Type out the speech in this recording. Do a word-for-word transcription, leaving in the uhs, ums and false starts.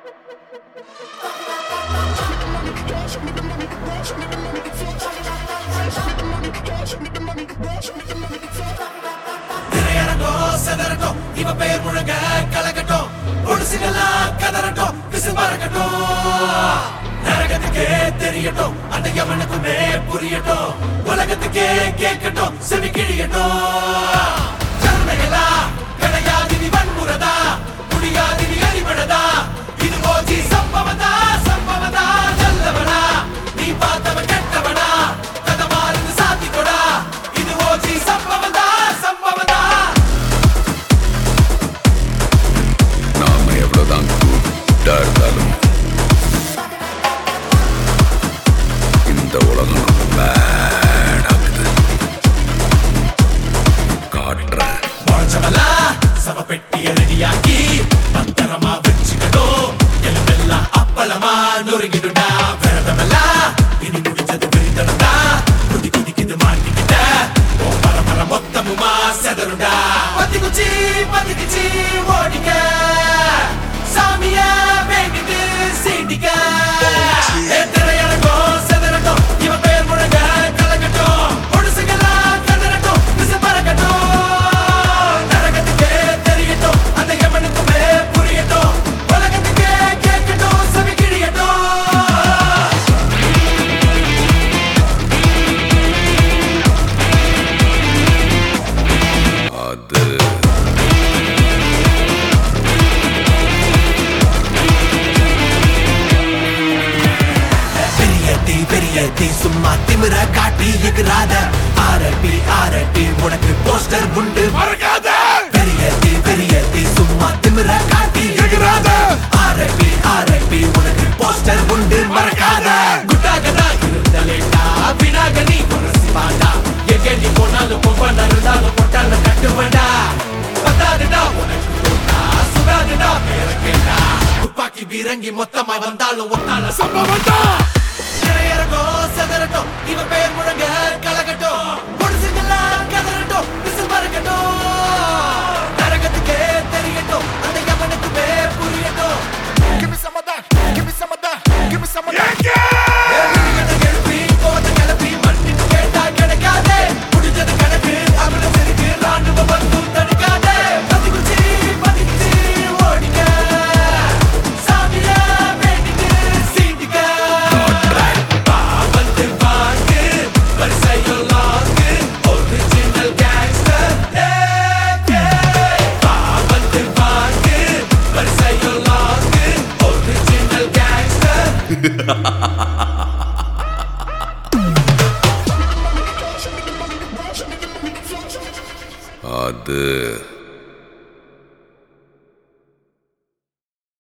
திரையரங்கம் செதறட்டும், இவ பெயர் முழங்க கலக்கட்டும், பொடுசுகளாம் கதறட்டும், பிசு பறக்கட்டும், நரகத்துக்கே தெரியட்டும், அந்த எவனுக்குமே புரியட்டும், உலகத்துக்கே கேட்கட்டும், செவி கிழியட்டும். ஜனதைகளா கிடையாது நீ வன்முறதா, முடியாது நீ அடிபடதா, இது ஓஜி சம்பவதா சம்பவதா, நல்லவனா நீ பார்த்தவன் கெட்டவனா, கதமாருந்து சாத்திக்கொடா, இது ஓஜி சம்பவதா சம்பவதா. நாம எவ்வளவுதான் கூட்டா இருந்தாலும் இந்த உலகம் நம்ம பேடாக்குது. காட்டுறேன் முழச்சவலா சவ பெட்டிய ரெடியாக்கி பத்திரமா வச்சுக்கணும், எலும்பெல்லாம் அப்பளமா நொறுங்கிடுடா, விரதமெல்லா இனி முடிச்சது விரிதடா, குதி குதிக்குது மாட்டிக்கிட்ட ஓ பரம்பர மொத்தமுமா செதறுடா. பத்தி குச்சி பத்தி குச்சி ஓடிக்க, சாமிய வேண்டிட்டு சீண்டிக்க, திரையரங்கம் செதறட்டும், இவ பெயர் முழங்க கலக்கட்டும், பொடுசுகளாம் கதறட்டும், பிசு பறக்கட்டும், நரகத்துக்கே தெரியட்டும், அந்த எவனுக்குமே புரியட்டும், உலகத்துக்கே கேட்கட்டும், செவி கிழியட்டும். அது பெரியத்தி பெரியத்தி சும்மா திமிர காட்டி எகிறாத, ஆரப்பி ஆரப்பி உனக்கு போஸ்டர் உண்டு மறக்காத. பெரியத்தி பெரியத்தி சும்மா திமிர காட்டி எகிறாத, ஆரப்பி ஆரப்பி உனக்கு போஸ்டர் உண்டு மறக்காத. குட்டாகதா இருந்தலேட்டா வினாகனி குரசிப்பாண்டா, எங்கே நீ போனாலும் பொம்பன இருந்தாலும் பொட்டால கட்டுவண்டா, பத்தாதுடா உனக்கு தோட்டா சுடாதுடா பேர கேட்டா, துப்பாக்கி பீரங்கி மொத்தமா வந்தாலும் ஒத்தால சம்பவம்டா. திரையரங்கம் செதறட்டும், இவ பெயர் முழங்க கலக்கட்டும், பொடுசுகளாம் கதறட்டும், பிசு பறக்கட்டும், நரகத்துக்கே தெரியட்டும், அந்த எவனுக்குமே புரியட்டும். Give me some of that. Give me some of that. Give me some of that. எழுதி எழுப்பி கோவத்தை கிளப்பி மன்னிப்பு கேட்டா கிடைக்காதே, முடிஞ்சது கணக்கு அவள சிரிக்கு ராணுவ பந்து தடுக்காதே. பதிகுச்சி பதிகுச்சி ஓடிக்க, சாமிய வேண்டிட்டு சீண்டிக்க, பாவத்து வாங்கு வரிசையில் லாங்கு, ஒரிஜினல் கேங்ஸ்டர் பாவத்து வாங்கு வரிசையில் லாங்கு, ஒரிஜினல் கேங்ஸ்டர். அது